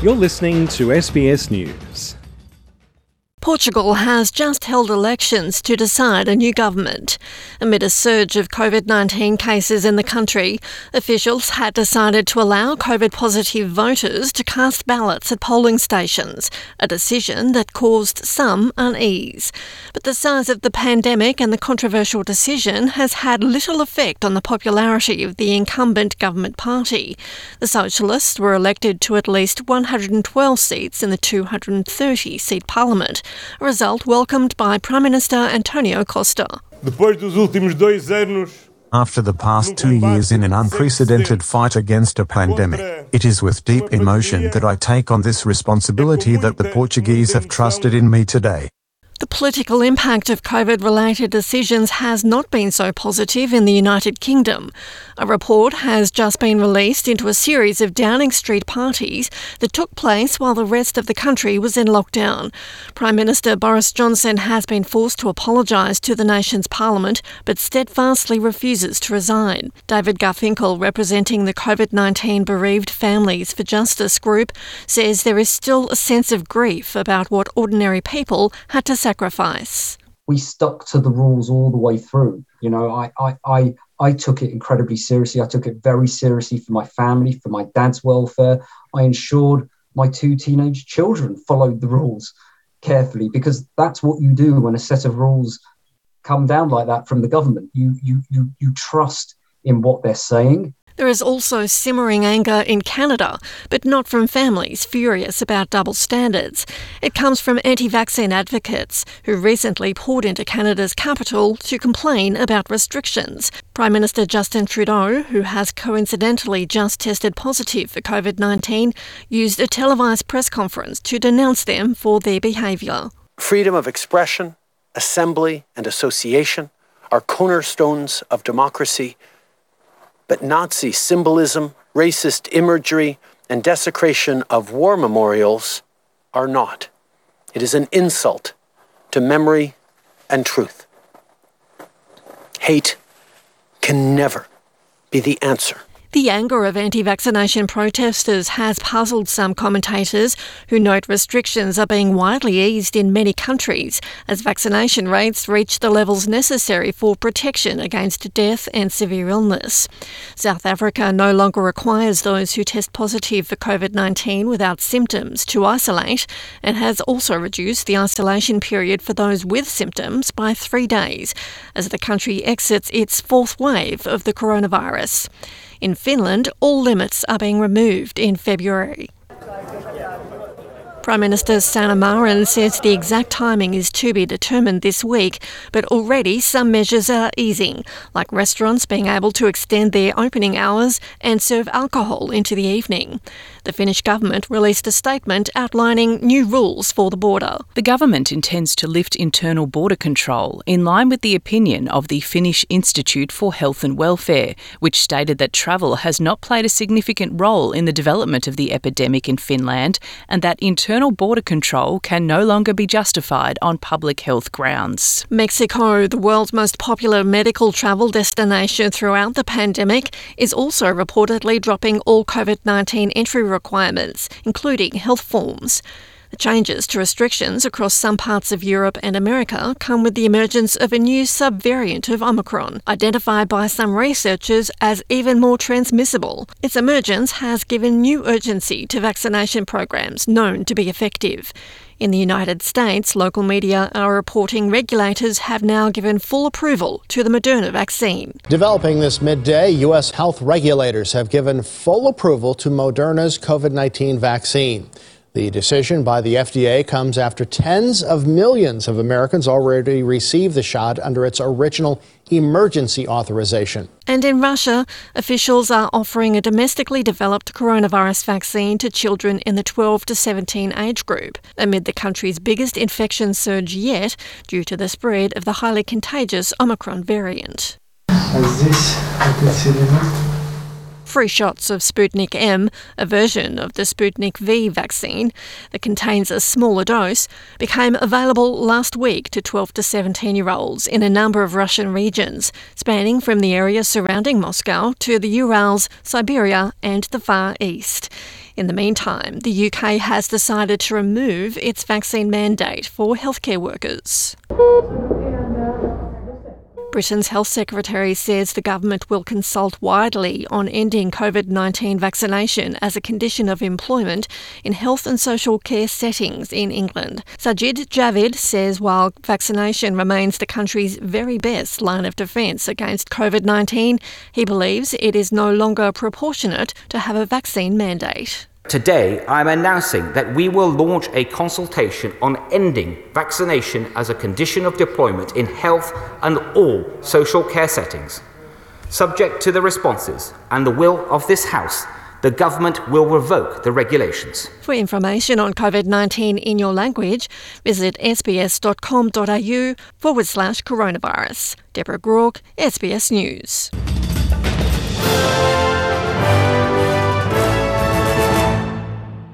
You're listening to SBS News. Portugal has just held elections to decide a new government. Amid a surge of COVID-19 cases in the country, officials had decided to allow COVID-positive voters to cast ballots at polling stations, a decision that caused some unease. But the size of the pandemic and the controversial decision has had little effect on the popularity of the incumbent government party. The Socialists were elected to at least 112 seats in the 230-seat parliament, a result welcomed by Prime Minister António Costa. After the past 2 years in an unprecedented fight against a pandemic, it is with deep emotion that I take on this responsibility that the Portuguese have trusted in me today. The political impact of COVID-related decisions has not been so positive in the United Kingdom. A report has just been released into a series of Downing Street parties that took place while the rest of the country was in lockdown. Prime Minister Boris Johnson has been forced to apologise to the nation's parliament, but steadfastly refuses to resign. David Garfinkel, representing the COVID-19 Bereaved Families for Justice group, says there is still a sense of grief about what ordinary people had to sacrifice. We stuck to the rules all the way through. You know, I took it incredibly seriously. I took it very seriously for my family, for my dad's welfare. I ensured my 2 teenage children followed the rules carefully, because that's what you do when a set of rules come down like that from the government. You trust in what they're saying. There is also simmering anger in Canada, but not from families furious about double standards. It comes from anti-vaccine advocates who recently poured into Canada's capital to complain about restrictions. Prime Minister Justin Trudeau, who has coincidentally just tested positive for COVID-19, used a televised press conference to denounce them for their behaviour. Freedom of expression, assembly and association are cornerstones of democracy. But Nazi symbolism, racist imagery, and desecration of war memorials are not. It is an insult to memory and truth. Hate can never be the answer. The anger of anti-vaccination protesters has puzzled some commentators who note restrictions are being widely eased in many countries as vaccination rates reach the levels necessary for protection against death and severe illness. South Africa no longer requires those who test positive for COVID-19 without symptoms to isolate, and has also reduced the isolation period for those with symptoms by 3 days as the country exits its 4th wave of the coronavirus. In Finland, all limits are being removed in February. Prime Minister Sanna Marin says the exact timing is to be determined this week, but already some measures are easing, like restaurants being able to extend their opening hours and serve alcohol into the evening. The Finnish government released a statement outlining new rules for the border. The government intends to lift internal border control in line with the opinion of the Finnish Institute for Health and Welfare, which stated that travel has not played a significant role in the development of the epidemic in Finland, and that internal border control can no longer be justified on public health grounds. Mexico, the world's most popular medical travel destination throughout the pandemic, is also reportedly dropping all COVID-19 entry requirements, including health forms. The changes to restrictions across some parts of Europe and America come with the emergence of a new subvariant of Omicron, identified by some researchers as even more transmissible. Its emergence has given new urgency to vaccination programs known to be effective. In the United States, local media are reporting regulators have now given full approval to the Moderna vaccine. Developing this midday, U.S. health regulators have given full approval to Moderna's COVID-19 vaccine. The decision by the FDA comes after tens of millions of Americans already received the shot under its original emergency authorization. And in Russia, officials are offering a domestically developed coronavirus vaccine to children in the 12 to 17 age group, amid the country's biggest infection surge yet due to the spread of the highly contagious Omicron variant. Free shots of Sputnik M, a version of the Sputnik V vaccine that contains a smaller dose, became available last week to 12 to 17-year-olds in a number of Russian regions, spanning from the area surrounding Moscow to the Urals, Siberia and the Far East. In the meantime, the UK has decided to remove its vaccine mandate for healthcare workers. Britain's Health Secretary says the government will consult widely on ending COVID-19 vaccination as a condition of employment in health and social care settings in England. Sajid Javid says while vaccination remains the country's very best line of defence against COVID-19, he believes it is no longer proportionate to have a vaccine mandate. Today, I'm announcing that we will launch a consultation on ending vaccination as a condition of deployment in health and all social care settings. Subject to the responses and the will of this House, the government will revoke the regulations. For information on COVID-19 in your language, visit sbs.com.au/coronavirus. Deborah Groarke, SBS News.